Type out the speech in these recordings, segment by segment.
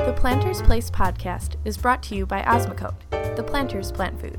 The Planter's Place podcast is brought to you by Osmocote, the Planter's Plant Food.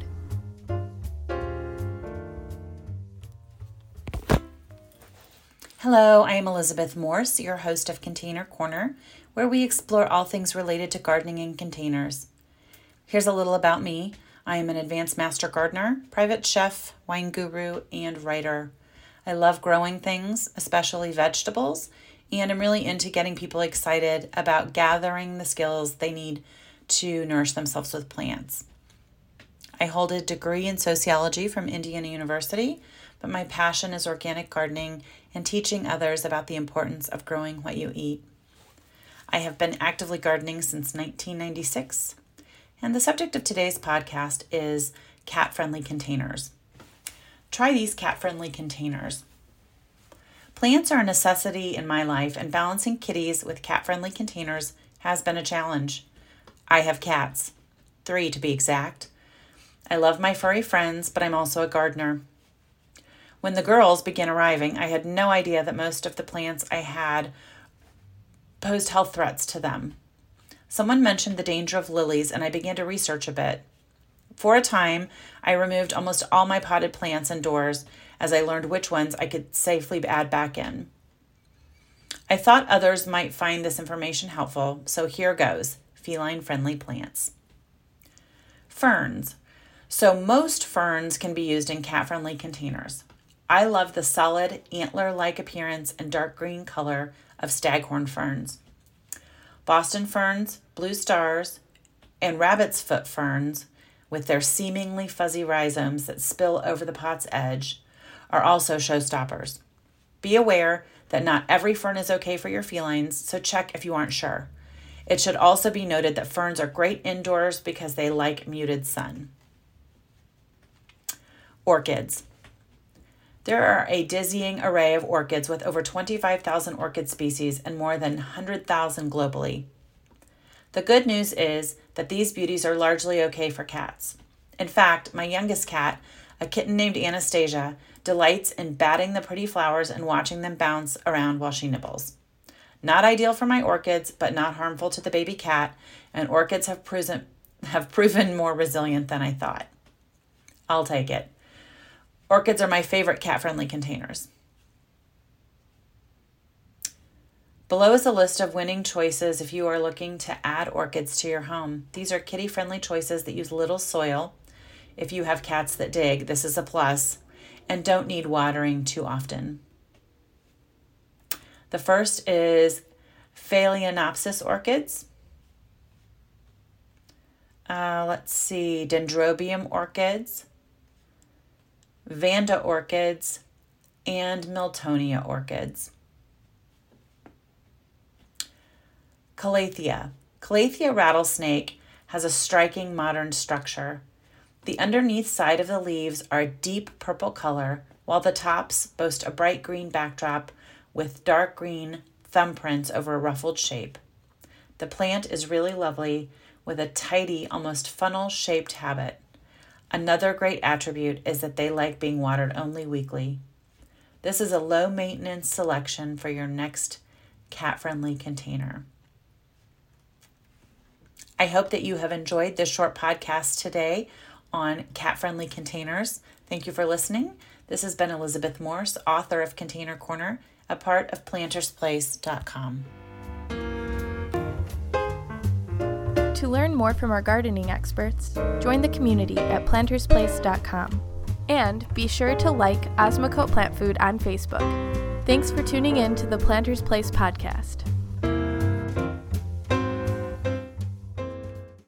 Hello, I am Elizabeth Morse, your host of Container Corner, where we explore all things related to gardening in containers. Here's a little about me. I am an advanced master gardener, private chef, wine guru, and writer. I love growing things, especially vegetables, and I'm really into getting people excited about gathering the skills they need to nourish themselves with plants. I hold a degree in sociology from Indiana University, but my passion is organic gardening and teaching others about the importance of growing what you eat. I have been actively gardening since 1996, and the subject of today's podcast is cat-friendly containers. Try these cat-friendly containers. Plants are a necessity in my life, and balancing kitties with cat-friendly containers has been a challenge. I have cats, 3 to be exact. I love my furry friends, but I'm also a gardener. When the girls began arriving, I had no idea that most of the plants I had posed health threats to them. Someone mentioned the danger of lilies, and I began to research a bit. For a time, I removed almost all my potted plants indoors as I learned which ones I could safely add back in. I thought others might find this information helpful, so here goes: feline-friendly plants. Ferns. So most ferns can be used in cat-friendly containers. I love the solid, antler-like appearance and dark green color of staghorn ferns. Boston ferns, blue stars, and rabbit's foot ferns, with their seemingly fuzzy rhizomes that spill over the pot's edge, are also showstoppers. Be aware that not every fern is okay for your felines, so check if you aren't sure. It should also be noted that ferns are great indoors because they like muted sun. Orchids. There are a dizzying array of orchids with over 25,000 orchid species and more than 100,000 globally. The good news is that these beauties are largely okay for cats. In fact, my youngest cat, a kitten named Anastasia, delights in batting the pretty flowers and watching them bounce around while she nibbles. Not ideal for my orchids, but not harmful to the baby cat, and orchids have proven more resilient than I thought. I'll take it. Orchids are my favorite cat-friendly containers. Below is a list of winning choices if you are looking to add orchids to your home. These are kitty-friendly choices that use little soil. If you have cats that dig, this is a plus, and don't need watering too often. The first is Phalaenopsis orchids. Dendrobium orchids, Vanda orchids, and Miltonia orchids. Calathea. Calathea rattlesnake has a striking modern structure. The underneath side of the leaves are a deep purple color, while the tops boast a bright green backdrop with dark green thumbprints over a ruffled shape. The plant is really lovely with a tidy, almost funnel-shaped habit. Another great attribute is that they like being watered only weekly. This is a low-maintenance selection for your next cat-friendly container. I hope that you have enjoyed this short podcast today on cat-friendly containers. Thank you for listening. This has been Elizabeth Morse, author of Container Corner, a part of PlantersPlace.com. To learn more from our gardening experts, join the community at PlantersPlace.com. And be sure to like Osmocote Plant Food on Facebook. Thanks for tuning in to the Planter's Place podcast.